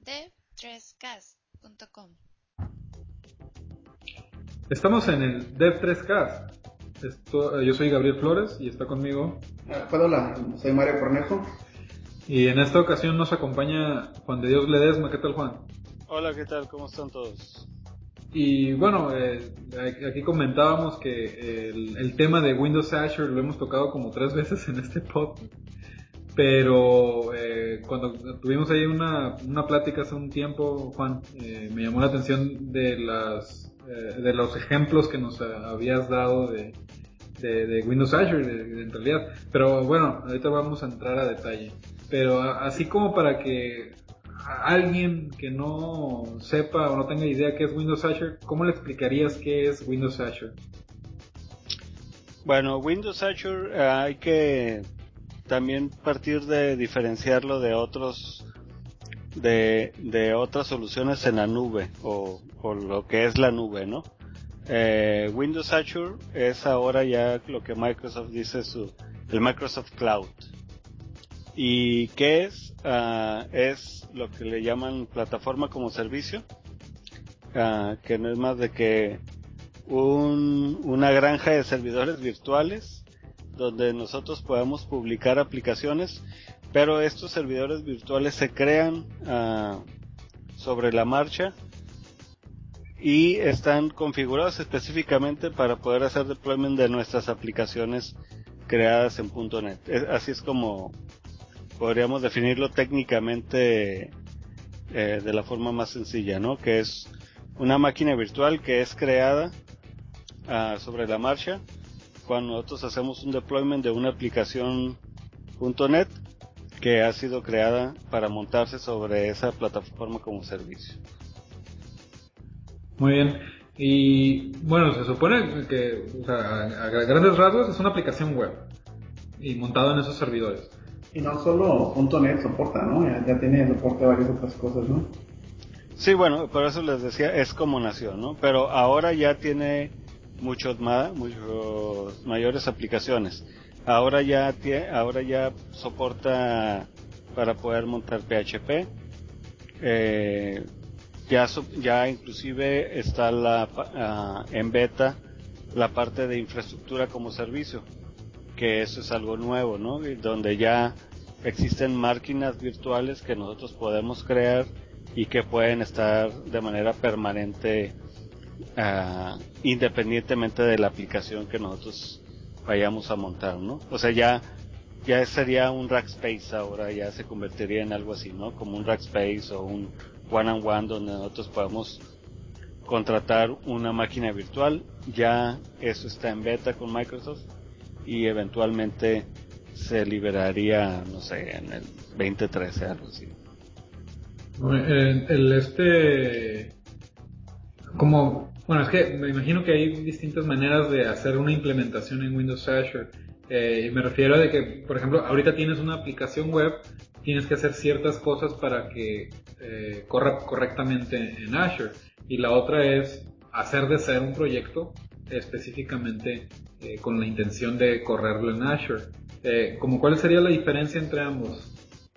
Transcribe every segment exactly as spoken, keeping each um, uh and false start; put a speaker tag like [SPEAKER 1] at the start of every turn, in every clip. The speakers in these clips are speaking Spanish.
[SPEAKER 1] dev tres cast punto com.
[SPEAKER 2] Estamos en el Dev tres Cast. Esto, yo soy Gabriel Flores y está conmigo.
[SPEAKER 3] Hola, soy Mario Cornejo.
[SPEAKER 2] Y en esta ocasión nos acompaña Juan de Dios Ledesma. ¿Qué tal, Juan?
[SPEAKER 4] Hola, ¿qué tal? ¿Cómo están todos?
[SPEAKER 2] Y bueno, eh, aquí comentábamos que el, el tema de Windows Azure lo hemos tocado como tres veces en este podcast. Pero eh, cuando tuvimos ahí una, una plática hace un tiempo, Juan, eh, me llamó la atención de las eh, de los ejemplos que nos habías dado de, de, de Windows Azure, de, de, en realidad. Pero bueno, ahorita vamos a entrar a detalle. Pero a, así como para que a alguien que no sepa o no tenga idea qué es Windows Azure, ¿cómo le explicarías qué es Windows Azure?
[SPEAKER 4] Bueno, Windows Azure eh, hay que también partir de diferenciarlo de otros de, de otras soluciones en la nube o, o lo que es la nube, ¿no? Eh, Windows Azure es ahora ya lo que Microsoft dice su el Microsoft Cloud. ¿Y qué es? Uh, es lo que le llaman plataforma como servicio, uh, que no es más de que un, una granja de servidores virtuales donde nosotros podamos publicar aplicaciones, pero estos servidores virtuales se crean uh, sobre la marcha y están configurados específicamente para poder hacer deployment de nuestras aplicaciones creadas en punto net. Así es como podríamos definirlo técnicamente eh, de la forma más sencilla, ¿no? Que es una máquina virtual que es creada uh, sobre la marcha cuando nosotros hacemos un deployment de una aplicación punto net que ha sido creada para montarse sobre esa plataforma como servicio.
[SPEAKER 2] Muy bien. Y bueno, se supone que, o sea, a, a grandes rasgos es una aplicación web y montado en esos servidores.
[SPEAKER 3] Y no solo punto net soporta, ¿no? Ya, ya tiene soporte a varias otras cosas, ¿no?
[SPEAKER 4] Sí, bueno, por eso les decía, es como nació, ¿no? Pero ahora ya tiene muchos más, muchos mayores aplicaciones. Ahora ya tiene, ahora ya soporta para poder montar P H P. Eh, ya ya inclusive está la uh, en beta la parte de infraestructura como servicio, que eso es algo nuevo, ¿no? Donde ya existen máquinas virtuales que nosotros podemos crear y que pueden estar de manera permanente uh, independientemente de la aplicación que nosotros vayamos a montar, ¿no? O sea, ya ya sería un Rackspace ahora, ya se convertiría en algo así, ¿no? Como un Rackspace o un one on one donde nosotros podemos contratar una máquina virtual. Ya eso está en beta con Microsoft y eventualmente se liberaría, no sé, en el veinte trece, algo así.
[SPEAKER 2] El, el este como bueno, es que me imagino que hay distintas maneras de hacer una implementación en Windows Azure. Eh, me refiero a de que, por ejemplo, ahorita tienes una aplicación web, tienes que hacer ciertas cosas para que eh, corra correctamente en Azure. Y la otra es hacer de ser un proyecto específicamente eh, con la intención de correrlo en Azure. Eh, ¿Cómo cuál sería la diferencia entre ambos?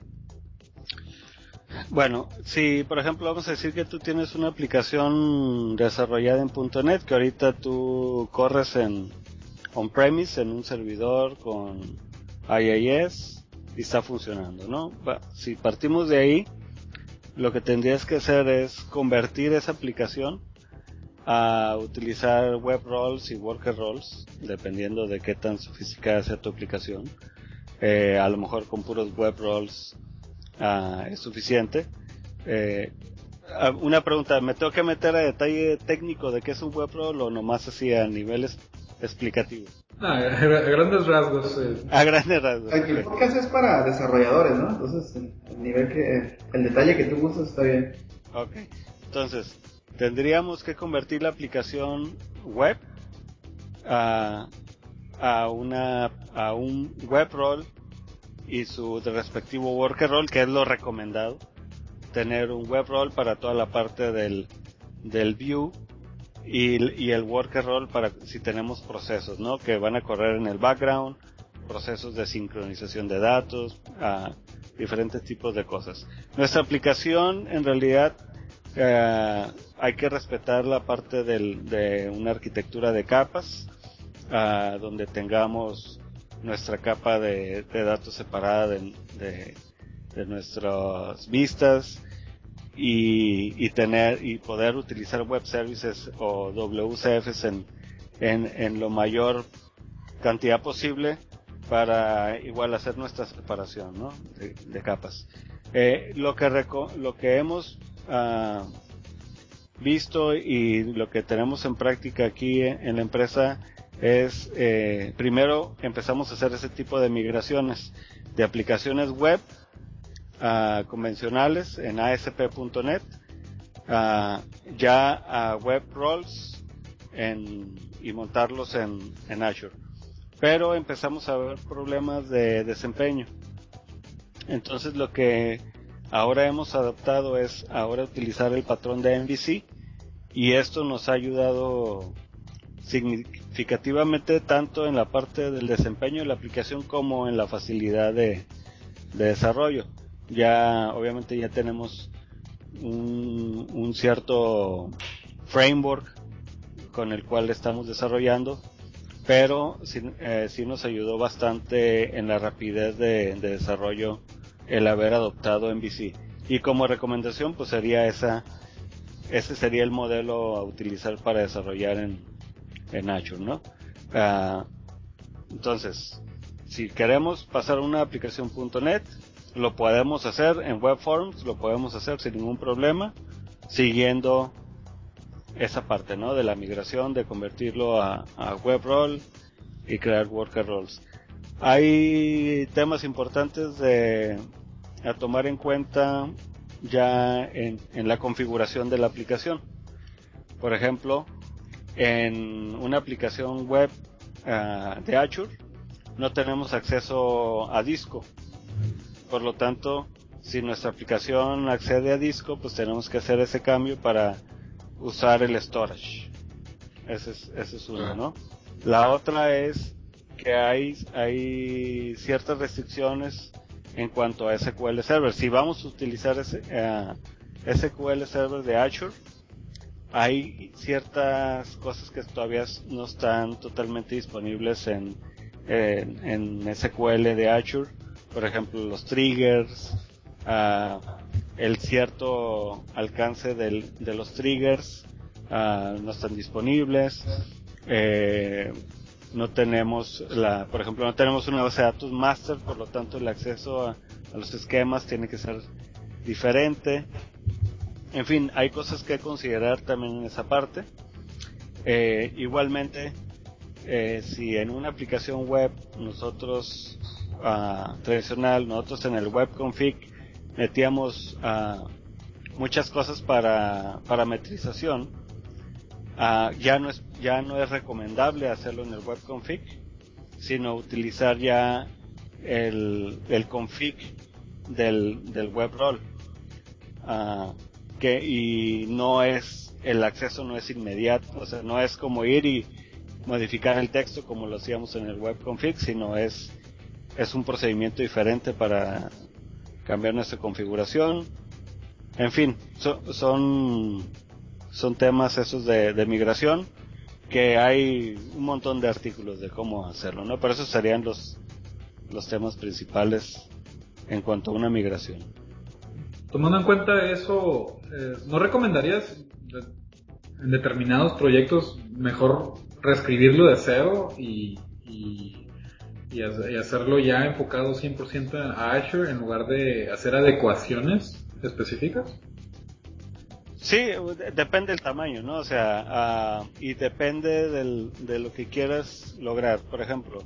[SPEAKER 4] Bueno, si por ejemplo vamos a decir que tú tienes una aplicación desarrollada en punto net que ahorita tú corres en on-premise en un servidor con I I S y está funcionando, ¿no? Si partimos de ahí, lo que tendrías que hacer es convertir esa aplicación a utilizar web roles y worker roles, dependiendo de qué tan sofisticada sea tu aplicación. Eh, a lo mejor con puros web roles uh, es suficiente. Eh, una pregunta, ¿me tengo que meter a detalle técnico de qué es un web role o nomás así a niveles explicativos?
[SPEAKER 2] Ah, a grandes rasgos. Eh.
[SPEAKER 4] A grandes rasgos.
[SPEAKER 3] El, el podcast es para desarrolladores, ¿no? Entonces, el, el nivel que, el detalle que tú gustas está bien.
[SPEAKER 4] Ok, entonces, tendríamos que convertir la aplicación web a, a, una, a un web role y su respectivo worker role, que es lo recomendado. Tener un web role para toda la parte del, del view y, y el worker role para si tenemos procesos, ¿no? Que van a correr en el background, procesos de sincronización de datos, uh, diferentes tipos de cosas. Nuestra aplicación, en realidad, eh, hay que respetar la parte del, de una arquitectura de capas, uh, donde tengamos nuestra capa de, de datos separada de, de, de nuestras vistas, y, y tener y poder utilizar web services o W C Fs en, en, en lo mayor cantidad posible para igual hacer nuestra separación, ¿no? de, de capas. Eh, lo que reco- lo que hemos uh, visto y lo que tenemos en práctica aquí en, en la empresa es, eh, primero empezamos a hacer ese tipo de migraciones de aplicaciones web uh, convencionales en A S P punto net uh, ya a web roles en, y montarlos en, en Azure. Pero empezamos a ver problemas de desempeño. Entonces lo que ahora hemos adaptado es ahora utilizar el patrón de M V C, y esto nos ha ayudado significativamente tanto en la parte del desempeño de la aplicación como en la facilidad de, de desarrollo. Ya obviamente ya tenemos un, un cierto framework con el cual estamos desarrollando, pero sí, eh, sí nos ayudó bastante en la rapidez de, de desarrollo el haber adoptado M V C. Y como recomendación, pues sería esa, ese sería el modelo a utilizar para desarrollar en, en Azure, ¿no? Uh, entonces, si queremos pasar a una aplicación .net, lo podemos hacer en Web Forms, lo podemos hacer sin ningún problema, siguiendo esa parte, ¿no? De la migración, de convertirlo a, a web role y crear worker roles. Hay temas importantes de a tomar en cuenta ya en, en la configuración de la aplicación. Por ejemplo, en una aplicación web uh, de Azure no tenemos acceso a disco. Por lo tanto, si nuestra aplicación accede a disco, pues tenemos que hacer ese cambio para usar el storage. Ese es, ese es uno, ¿no? La otra es que hay, hay ciertas restricciones en cuanto a S Q L Server. Si vamos a utilizar ese, uh, S Q L Server de Azure, hay ciertas cosas que todavía no están totalmente disponibles en, en, en S Q L de Azure. Por ejemplo, los triggers, uh, el cierto alcance del, de los triggers uh, no están disponibles. Eh, no tenemos la, por ejemplo, no tenemos una base de datos master, por lo tanto el acceso a, a los esquemas tiene que ser diferente. En fin, hay cosas que considerar también en esa parte. Eh, igualmente, eh, si en una aplicación web nosotros uh, tradicional, nosotros en el web config metíamos uh, muchas cosas para parametrización, uh, ya no es ya no es recomendable hacerlo en el web config, sino utilizar ya el, el config del, del web role. Uh, que y no es el acceso no es inmediato, o sea, no es como ir y modificar el texto como lo hacíamos en el web config, sino es es un procedimiento diferente para cambiar nuestra configuración. En fin, so, son son temas esos de, de migración que hay un montón de artículos de cómo hacerlo, ¿no? Pero esos serían los los temas principales en cuanto a una migración.
[SPEAKER 2] Tomando en cuenta eso, eh, ¿no recomendarías en determinados proyectos mejor reescribirlo de cero y, y, y hacerlo ya enfocado cien por ciento a Azure en lugar de hacer adecuaciones específicas?
[SPEAKER 4] Sí, de- depende del tamaño, ¿no? O sea, uh, y depende del, de lo que quieras lograr. Por ejemplo,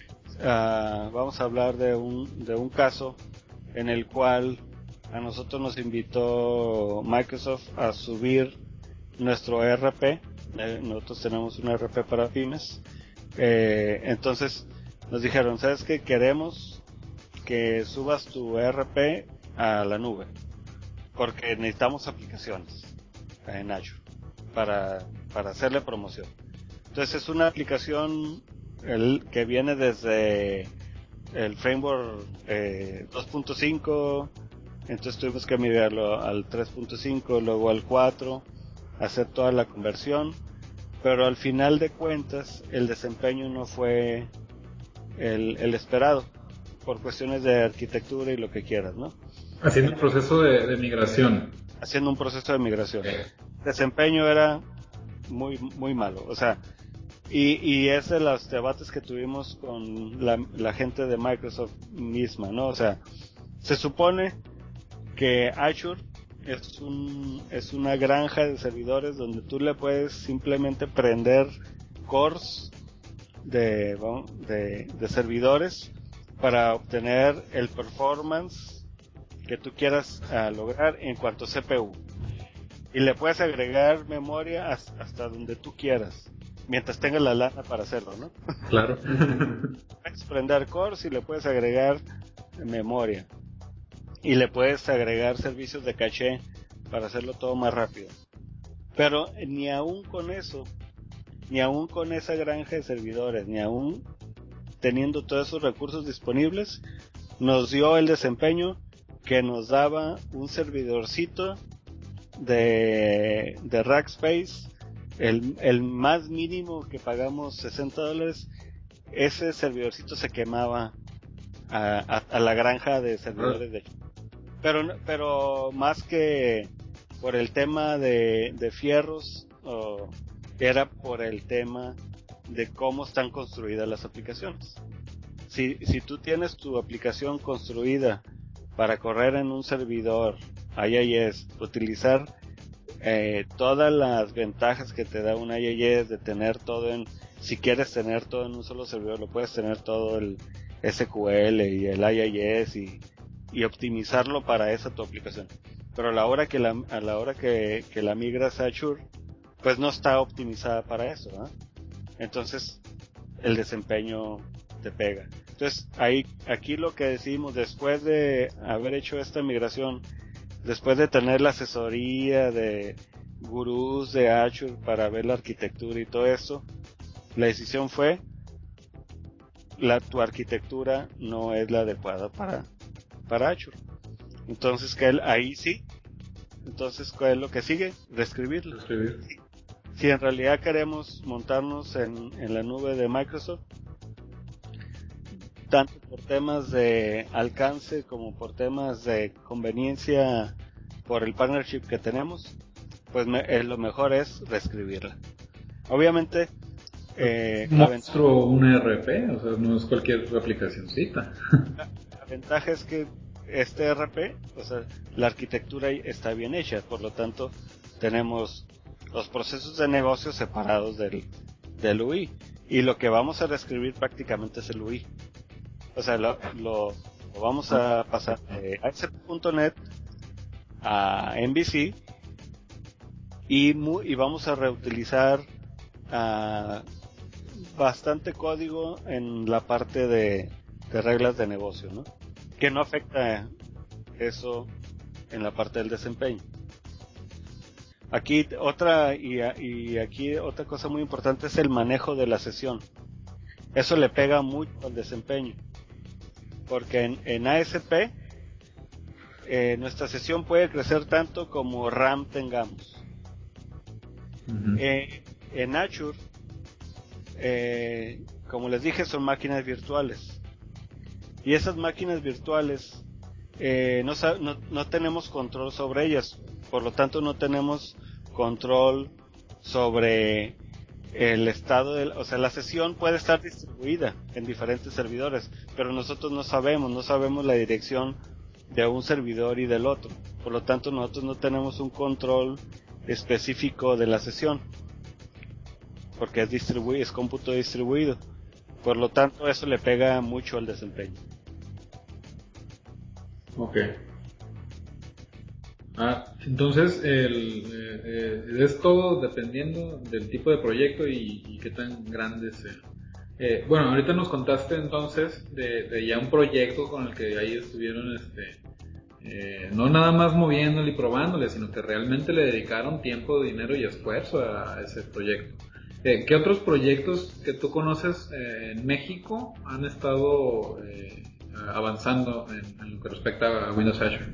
[SPEAKER 4] uh, vamos a hablar de un, de un caso en el cual a nosotros nos invitó Microsoft a subir nuestro E R P. Eh, nosotros tenemos un E R P para pymes. Eh, entonces nos dijeron, ¿sabes qué? Queremos que subas tu E R P a la nube, porque necesitamos aplicaciones en Azure para, para hacerle promoción. Entonces es una aplicación el, que viene desde el framework eh, dos punto cinco, entonces tuvimos que migrarlo al tres punto cinco, luego al cuatro, hacer toda la conversión, pero al final de cuentas el desempeño no fue el, el esperado, por cuestiones de arquitectura y lo que quieras, ¿no?
[SPEAKER 2] Haciendo un proceso de, de migración.
[SPEAKER 4] Haciendo un proceso de migración. El desempeño era muy muy malo, o sea, y, y es de los debates que tuvimos con la, la gente de Microsoft misma, ¿no? O sea, se supone que Azure es un es una granja de servidores donde tú le puedes simplemente prender cores de, de, de servidores para obtener el performance que tú quieras uh, lograr en cuanto a C P U. Y le puedes agregar memoria hasta donde tú quieras, mientras tengas la lana para hacerlo, ¿no?
[SPEAKER 2] Claro.
[SPEAKER 4] Puedes prender cores y le puedes agregar memoria. Y le puedes agregar servicios de caché para hacerlo todo más rápido. Pero ni aún con eso, ni aún con esa granja de servidores, ni aún teniendo todos esos recursos disponibles, nos dio el desempeño que nos daba un servidorcito de, de Rackspace, el, el más mínimo que pagamos sesenta dólares, ese servidorcito se quemaba a, a, a la granja de servidores de pero pero más que por el tema de, de fierros, oh, era por el tema de cómo están construidas las aplicaciones. Si, si tú tienes tu aplicación construida para correr en un servidor I I S, utilizar eh, todas las ventajas que te da un I I S, de tener todo en, si quieres tener todo en un solo servidor, lo puedes tener todo el S Q L y el I I S y, y optimizarlo para esa tu aplicación. Pero a la hora que la, a la hora que, que la migras a Azure, pues no está optimizada para eso, ¿eh? Entonces el desempeño te pega. Entonces ahí, aquí lo que decimos, después de haber hecho esta migración, después de tener la asesoría de gurús de Azure para ver la arquitectura y todo eso, la decisión fue, la, tu arquitectura no es la adecuada para, para Azure. Entonces, que él, ahí sí, entonces, ¿cuál es lo que sigue? Reescribirlo.
[SPEAKER 2] Reescribir.
[SPEAKER 4] Si en realidad queremos montarnos en, en la nube de Microsoft, tanto por temas de alcance como por temas de conveniencia por el partnership que tenemos, pues me, eh, lo mejor es reescribirla. Obviamente, eh,
[SPEAKER 2] un monstruo, un E R P, o sea, no es cualquier aplicacioncita.
[SPEAKER 4] La, la ventaja es que este E R P, o sea, la arquitectura está bien hecha, por lo tanto, tenemos los procesos de negocio separados del, del U I, y lo que vamos a reescribir prácticamente es el U I. O sea, lo, lo, lo vamos a pasar de A S P punto net a M V C y, mu, y vamos a reutilizar uh, bastante código en la parte de, de reglas de negocio, ¿no? Que no afecta eso en la parte del desempeño. Aquí otra y, y aquí otra cosa muy importante es el manejo de la sesión. Eso le pega mucho al desempeño, porque en, en A S P eh, nuestra sesión puede crecer tanto como RAM tengamos. Uh-huh. Eh, en Azure, eh, como les dije, son máquinas virtuales. Y esas máquinas virtuales eh, no, no, no tenemos control sobre ellas. Por lo tanto, no tenemos control sobre el estado de, o sea, la sesión puede estar distribuida en diferentes servidores, pero nosotros no sabemos, no sabemos la dirección de un servidor y del otro. Por lo tanto, nosotros no tenemos un control específico de la sesión, porque es distribuido, es cómputo distribuido. Por lo tanto, eso le pega mucho al desempeño.
[SPEAKER 2] Ok. Ah, entonces el, eh, eh, es todo dependiendo del tipo de proyecto y, y qué tan grande sea. Eh, bueno, ahorita nos contaste entonces de, de ya un proyecto con el que ahí estuvieron, este, eh, no nada más moviéndole y probándole, sino que realmente le dedicaron tiempo, dinero y esfuerzo a ese proyecto. ¿Qué, qué otros proyectos que tú conoces eh, en México han estado eh, avanzando en, en lo que respecta a Windows Azure?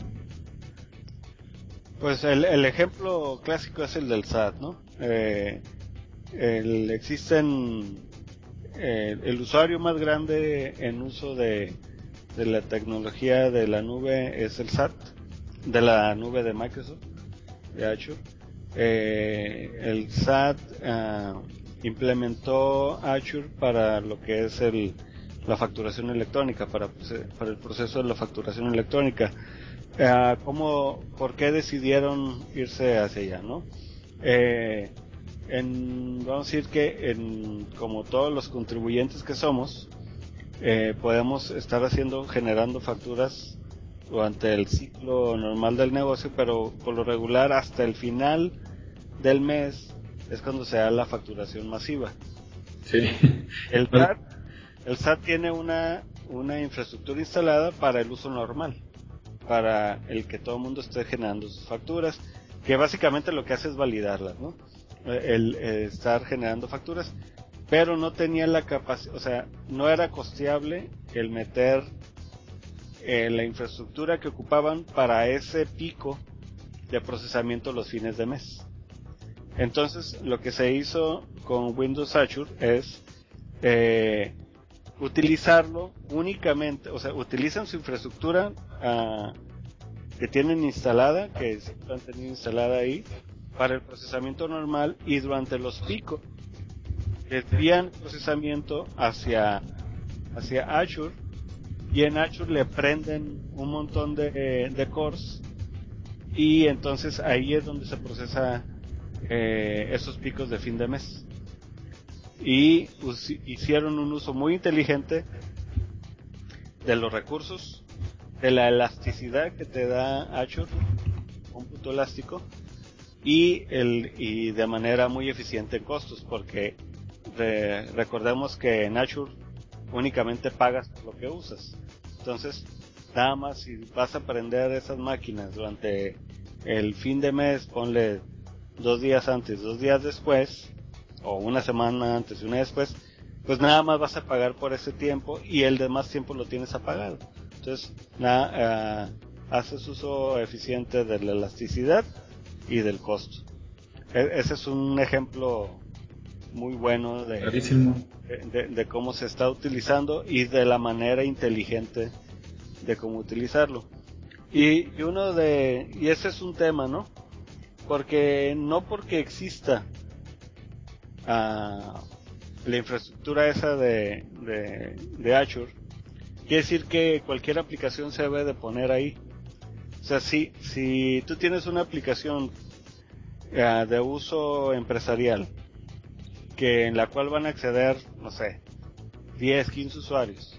[SPEAKER 4] Pues el, el ejemplo clásico es el del S A T, ¿no? Eh, el, existen eh, el usuario más grande en uso de, de la tecnología de la nube es el S A T, de la nube de Microsoft, de Azure. Eh, el S A T uh, implementó Azure para lo que es el, la facturación electrónica, para, para el proceso de la facturación electrónica. Uh, ¿cómo, ¿Por qué decidieron irse hacia allá, no? Eh, en, vamos a decir que en, como todos los contribuyentes que somos, eh, podemos estar haciendo, generando facturas durante el ciclo normal del negocio, pero por lo regular hasta el final del mes es cuando se da la facturación masiva.
[SPEAKER 2] Sí.
[SPEAKER 4] El S A T, el S A T tiene una, una infraestructura instalada para el uso normal, para el que todo el mundo esté generando sus facturas, que básicamente lo que hace es validarlas, ¿no? El, el estar generando facturas, pero no tenía la capacidad, o sea, no era costeable el meter eh, la infraestructura que ocupaban para ese pico de procesamiento los fines de mes. Entonces, lo que se hizo con Windows Azure es eh, utilizarlo únicamente, o sea, utilizan su infraestructura uh, que tienen instalada, que siempre han tenido instalada ahí, para el procesamiento normal, y durante los picos desvían procesamiento hacia, hacia Azure, y en Azure le prenden un montón de, de cores, y entonces ahí es donde se procesa eh, esos picos de fin de mes. Y us, hicieron un uso muy inteligente de los recursos, de la elasticidad que te da Azure, cómputo elástico, y, el, y de manera muy eficiente en costos, porque re, recordemos que en Azure únicamente pagas por lo que usas. Entonces, nada más si vas a prender esas máquinas durante el fin de mes, ponle dos días antes, dos días después, o una semana antes y una después, pues nada más vas a pagar por ese tiempo y el demás tiempo lo tienes apagado. Entonces, nada, uh, haces uso eficiente de la elasticidad y del costo. E- ese es un ejemplo muy bueno de, de, de, de cómo se está utilizando y de la manera inteligente de cómo utilizarlo. Y, y uno de, y ese es un tema, ¿no? Porque no porque exista uh, la infraestructura esa de, de, de Azure, quiere decir que cualquier aplicación se debe de poner ahí. O sea, si, si tú tienes una aplicación uh, de uso empresarial, que en la cual van a acceder, no sé, diez, quince usuarios,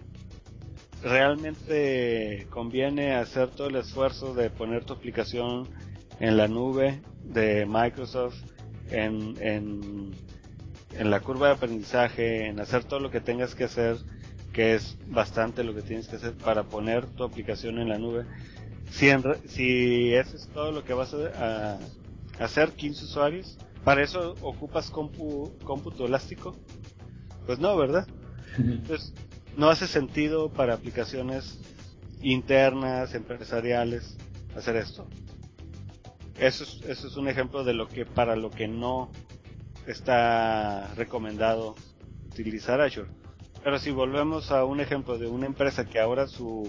[SPEAKER 4] ¿realmente conviene hacer todo el esfuerzo de poner tu aplicación en la nube de Microsoft, en, en, en la curva de aprendizaje, en hacer todo lo que tengas que hacer, que es bastante lo que tienes que hacer para poner tu aplicación en la nube? Si, en, si eso es todo lo que vas a, a hacer, quince usuarios, ¿para eso ocupas compu, cómputo elástico? Pues no, ¿verdad? Entonces, no hace sentido para aplicaciones internas, empresariales, hacer esto. Eso es, eso es un ejemplo de lo que, para lo que no está recomendado utilizar Azure. Pero si volvemos a un ejemplo de una empresa que ahora su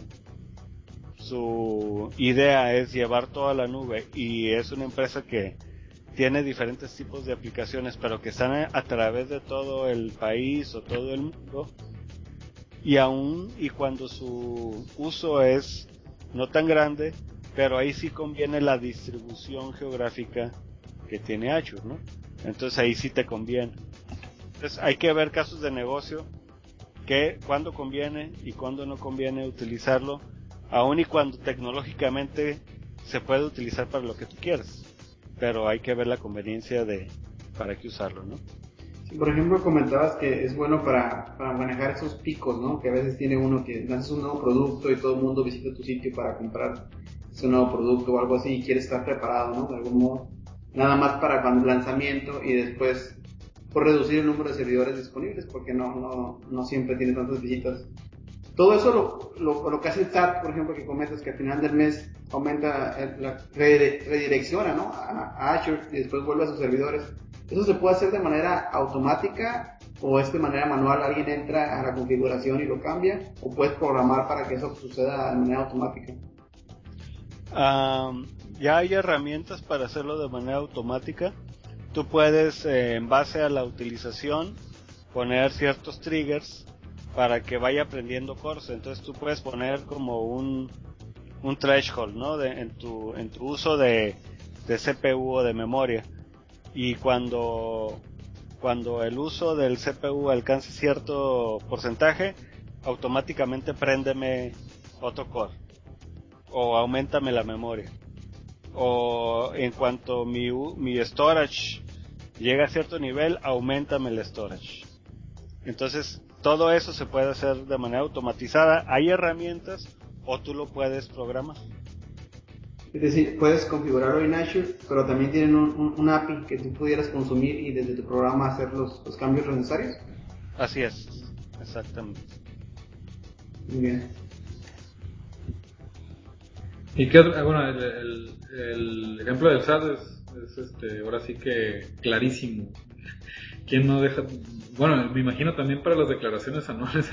[SPEAKER 4] su idea es llevar toda la nube, y es una empresa que tiene diferentes tipos de aplicaciones, pero que están a, a través de todo el país o todo el mundo, y aún y cuando su uso es no tan grande, pero ahí sí conviene la distribución geográfica que tiene Azure, ¿no? Entonces ahí sí te conviene. Entonces hay que ver casos de negocio, que cuándo conviene y cuándo no conviene utilizarlo, aun y cuando tecnológicamente se puede utilizar para lo que tú quieras, pero hay que ver la conveniencia de para qué usarlo, ¿no?
[SPEAKER 3] Sí, por ejemplo, comentabas que es bueno para, para manejar esos picos, ¿no? Que a veces tiene uno que lanzas un nuevo producto y todo el mundo visita tu sitio para comprar ese nuevo producto o algo así, y quiere estar preparado, ¿no? De algún modo. Nada más para cuando el lanzamiento, y después por reducir el número de servidores disponibles, porque no, no, no siempre tiene tantas visitas. Todo eso lo, lo, lo que hace el S A T, por ejemplo, que comentas que al final del mes aumenta, el, la, redirecciona, ¿no?, a, a Azure y después vuelve a sus servidores. ¿Eso se puede hacer de manera automática o es de manera manual? ¿Alguien entra a la configuración y lo cambia? ¿O puedes programar para que eso suceda de manera automática?
[SPEAKER 4] Um, ya hay herramientas para hacerlo de manera automática. Tú puedes, eh, en base a la utilización, poner ciertos triggers para que vaya aprendiendo cores. Entonces tú puedes poner como un, un threshold, ¿no?, de, en tu en tu uso de, de C P U o de memoria. Y cuando cuando el uso del C P U alcance cierto porcentaje, automáticamente préndeme otro core o aumentame la memoria. O en cuanto mi mi storage llega a cierto nivel, aumentame el storage. Entonces, todo eso se puede hacer de manera automatizada. Hay herramientas o tú lo puedes programar.
[SPEAKER 3] Es decir, puedes configurarlo en Azure, pero también tienen un, un, un A P I que tú pudieras consumir y desde tu programa hacer los, los cambios necesarios.
[SPEAKER 4] Así es, exactamente.
[SPEAKER 3] Muy bien.
[SPEAKER 2] Y que, bueno, el, el, el ejemplo del S A T es, es este, ahora sí que clarísimo. ¿Quién no deja? Bueno, me imagino también para las declaraciones anuales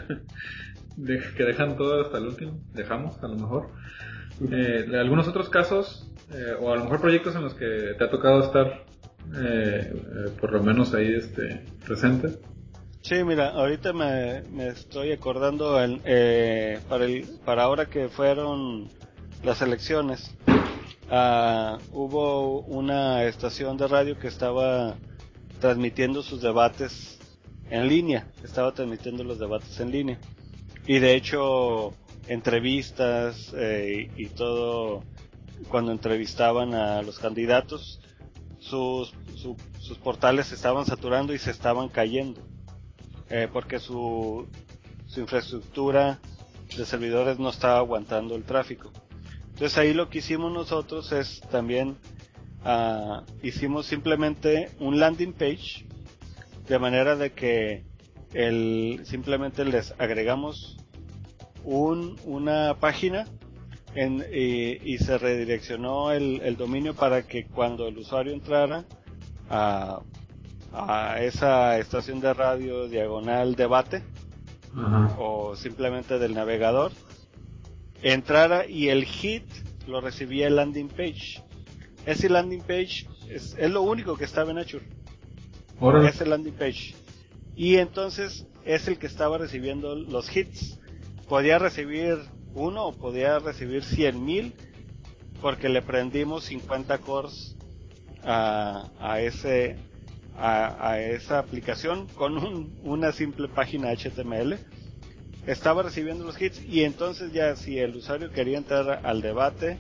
[SPEAKER 2] de, que dejan todo hasta el último, dejamos a lo mejor. Eh, algunos otros casos, eh, o a lo mejor proyectos en los que te ha tocado estar, eh, eh, por lo menos ahí este, presente.
[SPEAKER 4] Sí, mira, ahorita me, me estoy acordando el, eh, para, el, para ahora que fueron las elecciones, uh, hubo una estación de radio que estaba transmitiendo sus debates en línea, estaba transmitiendo los debates en línea. Y de hecho, entrevistas eh, y todo, cuando entrevistaban a los candidatos, sus, su, sus portales se estaban saturando y se estaban cayendo, eh, porque su, su infraestructura de servidores no estaba aguantando el tráfico. Entonces ahí lo que hicimos nosotros es también, uh, hicimos simplemente un landing page, de manera de que el, simplemente les agregamos un, una página en, y, y se redireccionó el, el dominio para que cuando el usuario entrara a, a esa estación de radio diagonal debate, ajá, o simplemente del navegador, entrara y el hit lo recibía el landing page. Ese landing page es, es lo único que estaba en Azure. Ahora. Ese landing page. Y entonces es el que estaba recibiendo los hits. Podía recibir uno o podía recibir cien mil porque le prendimos cincuenta cores a, a ese a, a esa aplicación con un, una simple página H T M L. Estaba recibiendo los hits y entonces ya si el usuario quería entrar al debate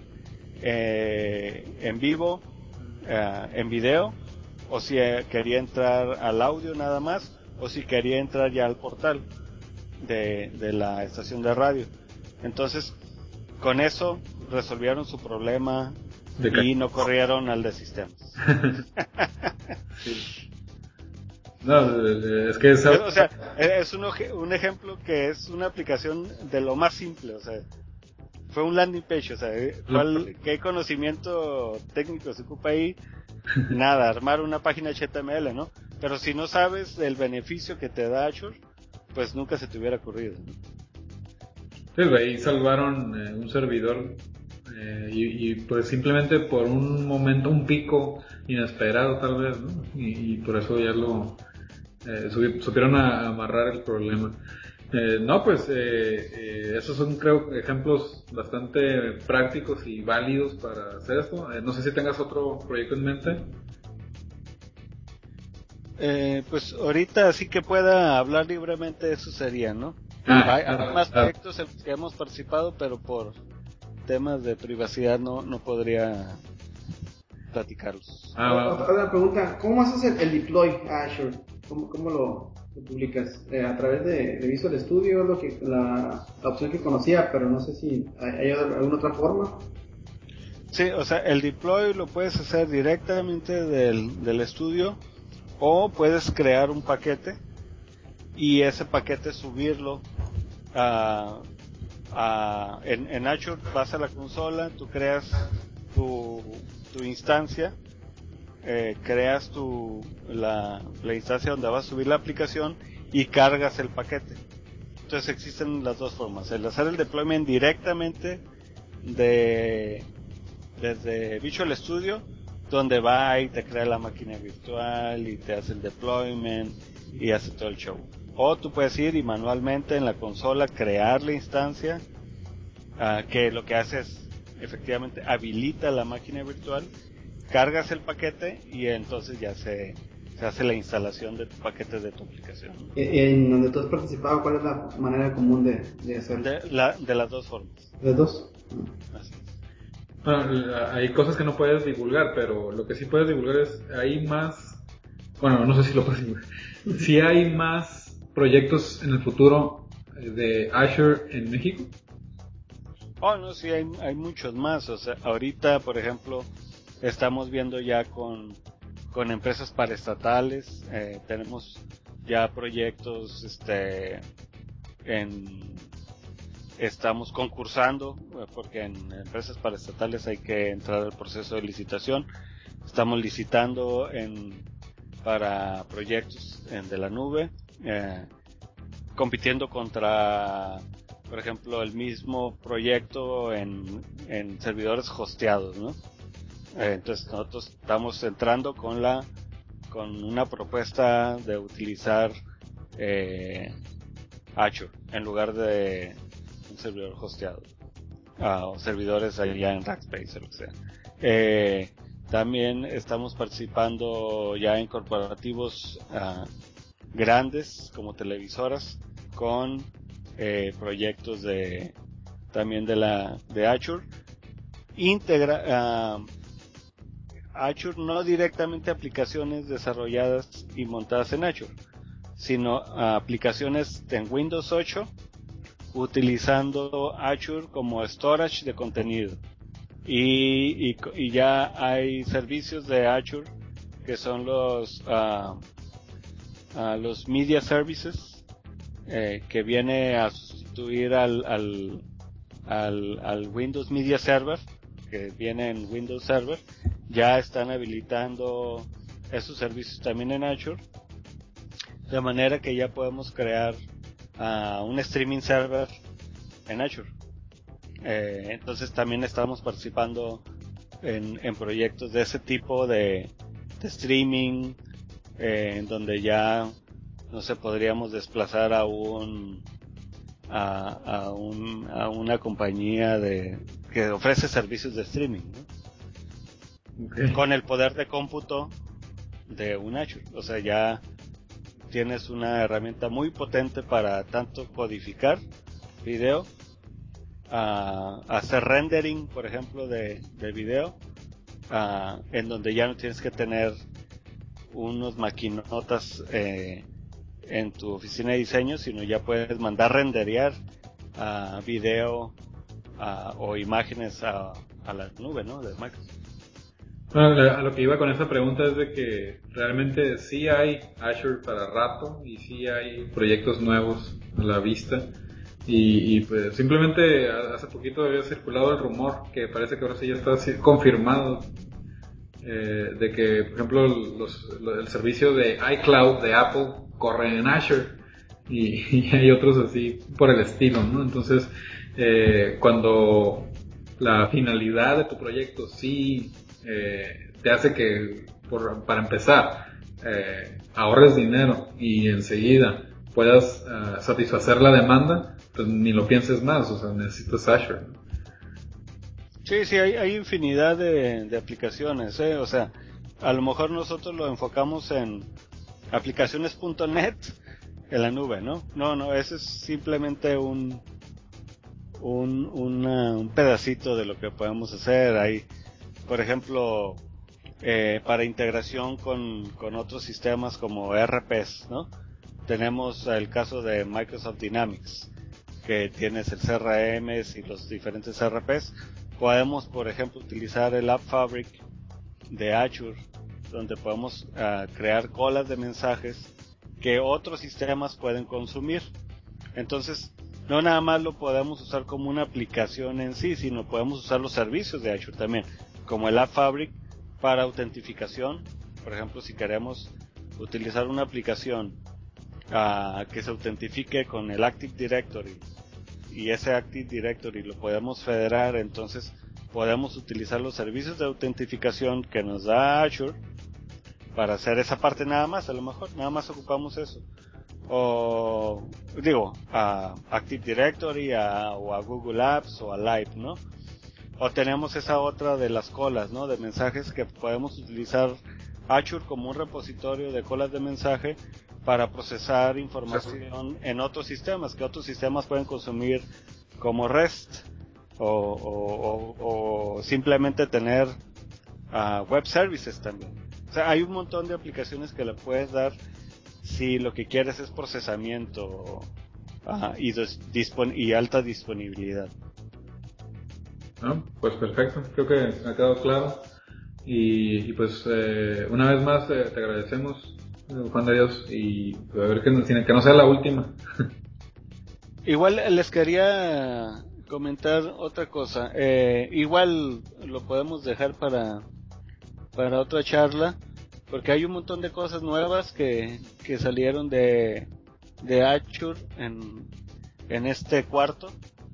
[SPEAKER 4] eh, en vivo, eh, en video, o si quería entrar al audio nada más, o si quería entrar ya al portal de, de la estación de radio. Entonces, con eso resolvieron su problema y no corrieron al de sistemas.
[SPEAKER 2] Sí. No, es que es...
[SPEAKER 4] O sea, es un, un ejemplo que es una aplicación de lo más simple, o sea, fue un landing page, o sea, ¿cuál, ¿qué conocimiento técnico se ocupa ahí? Nada, armar una página H T M L, ¿no? Pero si no sabes el beneficio que te da Azure, pues nunca se te hubiera ocurrido, ¿no?
[SPEAKER 2] Sí, ahí salvaron eh, un servidor eh, y, y pues simplemente por un momento, un pico inesperado tal vez, ¿no? Y, y por eso ya lo eh, supieron a, amarrar el problema. Eh, no, pues eh, eh, esos son creo ejemplos bastante prácticos y válidos para hacer esto. Eh, no sé si tengas otro proyecto en mente.
[SPEAKER 4] Eh, pues ahorita sí que pueda hablar libremente, eso sería, ¿no? Ah, hay, hay más proyectos en los que hemos participado, pero por temas de privacidad no, no podría platicarlos.
[SPEAKER 3] Ah, otra, otra pregunta, ¿cómo haces el, el deploy a Azure? ¿Cómo, cómo lo, lo publicas? Eh, ¿A través de, de Visual Studio? Lo que, la, la opción que conocía, pero no sé si hay, hay alguna otra forma.
[SPEAKER 4] Sí, o sea, el deploy lo puedes hacer directamente del, del estudio o puedes crear un paquete y ese paquete subirlo a, a en, en Azure. Vas a la consola, tú creas tu, tu instancia, eh, creas tu la, la instancia donde vas a subir la aplicación y cargas el paquete. Entonces existen las dos formas: el hacer el deployment directamente de desde Visual Studio, donde va y te crea la máquina virtual y te hace el deployment y hace todo el show. O tú puedes ir y manualmente en la consola crear la instancia, uh, que lo que hace es efectivamente habilita la máquina virtual, cargas el paquete y entonces ya se, se hace la instalación de tu paquete de tu aplicación.
[SPEAKER 3] En donde tú has participado, ¿cuál es la manera común de, de hacerlo?
[SPEAKER 4] De, la, de las dos formas.
[SPEAKER 3] ¿De dos?
[SPEAKER 4] Así es.
[SPEAKER 2] Bueno, hay cosas que no puedes divulgar, pero lo que sí puedes divulgar es, hay más, bueno, no sé si lo puedes divulgar, si hay más proyectos en el futuro de Azure en México.
[SPEAKER 4] Oh, no, sí, hay, hay muchos más. O sea, ahorita, por ejemplo, estamos viendo ya con, con empresas paraestatales, eh, tenemos ya proyectos, este, en, estamos concursando, porque en empresas paraestatales hay que entrar al proceso de licitación. Estamos licitando en, para proyectos en, de la nube, eh, compitiendo contra, por ejemplo, el mismo proyecto en, en servidores hosteados, ¿no? Eh, entonces nosotros estamos entrando con la con una propuesta de utilizar eh, Azure en lugar de un servidor hosteado, uh, o servidores allá en Rackspace o lo que sea. Eh, también estamos participando ya en corporativos uh, grandes como televisoras con eh, proyectos de también de la de Azure. Integra uh, Azure no directamente aplicaciones desarrolladas y montadas en Azure, sino uh, aplicaciones en Windows ocho utilizando Azure como storage de contenido. Y, y, y ya hay servicios de Azure que son los uh, uh, los media services, eh, que viene a sustituir al, al, al, al Windows Media Server, que viene en Windows Server. Ya están habilitando esos servicios también en Azure, de manera que ya podemos crear uh, un streaming server en Azure. Eh, entonces también estamos participando en, en proyectos de ese tipo de, de streaming, eh, en donde ya no sé, podríamos desplazar a un a, a un a una compañía de que ofrece servicios de streaming, ¿no? Okay. Con el poder de cómputo de un Azure. O sea, ya tienes una herramienta muy potente para tanto codificar video, a hacer rendering, por ejemplo, de, de video, a, en donde ya no tienes que tener unos maquinotas eh, en tu oficina de diseño, sino ya puedes mandar renderear a uh, video uh, o imágenes a, a la nube, ¿no? De Microsoft.
[SPEAKER 2] Bueno, a lo que iba con esa pregunta es de que realmente sí hay Azure para rato y sí hay proyectos nuevos a la vista. Y, y pues simplemente hace poquito había circulado el rumor que parece que ahora sí ya está confirmado, eh, de que, por ejemplo, los, los, el servicio de iCloud de Apple corre en Azure y, y hay otros así por el estilo, ¿no? Entonces, eh, cuando la finalidad de tu proyecto sí eh, te hace que, por, para empezar, eh, ahorres dinero y enseguida puedas uh, satisfacer la demanda, pues ni lo pienses más, o sea, necesitas Azure, ¿no?
[SPEAKER 4] Sí, sí, hay, hay infinidad de, de aplicaciones, ¿eh? O sea, a lo mejor nosotros lo enfocamos en aplicaciones punto net en la nube, ¿no? No, no, ese es simplemente un un, una, un pedacito de lo que podemos hacer. Hay, por ejemplo, eh, para integración con, con otros sistemas como E R Ps, ¿no? Tenemos el caso de Microsoft Dynamics, que tienes el C R M y los diferentes E R Ps. Podemos, por ejemplo, utilizar el App Fabric de Azure, donde podemos uh, crear colas de mensajes que otros sistemas pueden consumir. Entonces, no nada más lo podemos usar como una aplicación en sí, sino podemos usar los servicios de Azure también, como el App Fabric para autentificación. Por ejemplo, si queremos utilizar una aplicación uh, que se autentifique con el Active Directory, y ese Active Directory lo podemos federar, entonces podemos utilizar los servicios de autentificación que nos da Azure para hacer esa parte nada más. A lo mejor nada más ocupamos eso, o digo a Active Directory a, o a Google Apps o a Live, ¿no? O tenemos esa otra de las colas, ¿no? De mensajes, que podemos utilizar Azure como un repositorio de colas de mensaje para procesar información en otros sistemas, que otros sistemas pueden consumir como REST, o, o, o, o simplemente tener uh, web services también. O sea, hay un montón de aplicaciones que le puedes dar si lo que quieres es procesamiento uh, y, dispon- y alta disponibilidad.
[SPEAKER 2] ¿No? Pues perfecto, creo que me ha quedado claro. Y, y pues eh, una vez más eh, te agradecemos, Juan de Dios, y a ver que no, que no sea la última.
[SPEAKER 4] Igual les quería comentar otra cosa. Eh, igual lo podemos dejar para para otra charla, porque hay un montón de cosas nuevas que, que salieron de de Azure en en este cuarto.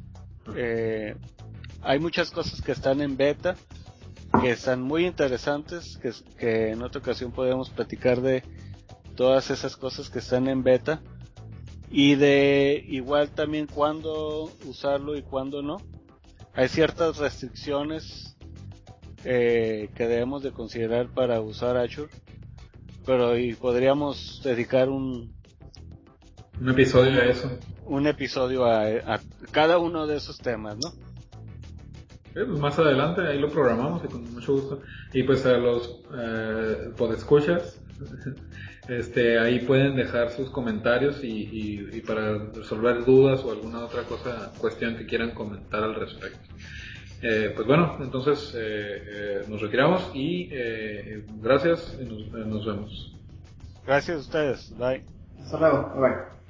[SPEAKER 4] Eh, hay muchas cosas que están en beta, que están muy interesantes, que, que en otra ocasión podemos platicar de todas esas cosas que están en beta, y de igual también cuándo usarlo y cuándo no. Hay ciertas restricciones eh, que debemos de considerar para usar Azure, pero y podríamos dedicar un
[SPEAKER 2] un episodio
[SPEAKER 4] un,
[SPEAKER 2] a eso.
[SPEAKER 4] Un episodio a, a cada uno de esos temas, ¿no?
[SPEAKER 2] Eh, pues más adelante ahí lo programamos y con mucho gusto. Y pues a los eh, podescuchas, este, ahí pueden dejar sus comentarios y, y, y para resolver dudas o alguna otra cosa, cuestión que quieran comentar al respecto. Eh, pues bueno, entonces eh, eh, nos retiramos y eh, gracias y nos, eh, nos vemos.
[SPEAKER 4] Gracias a ustedes. Bye.
[SPEAKER 3] Hasta luego. Bye.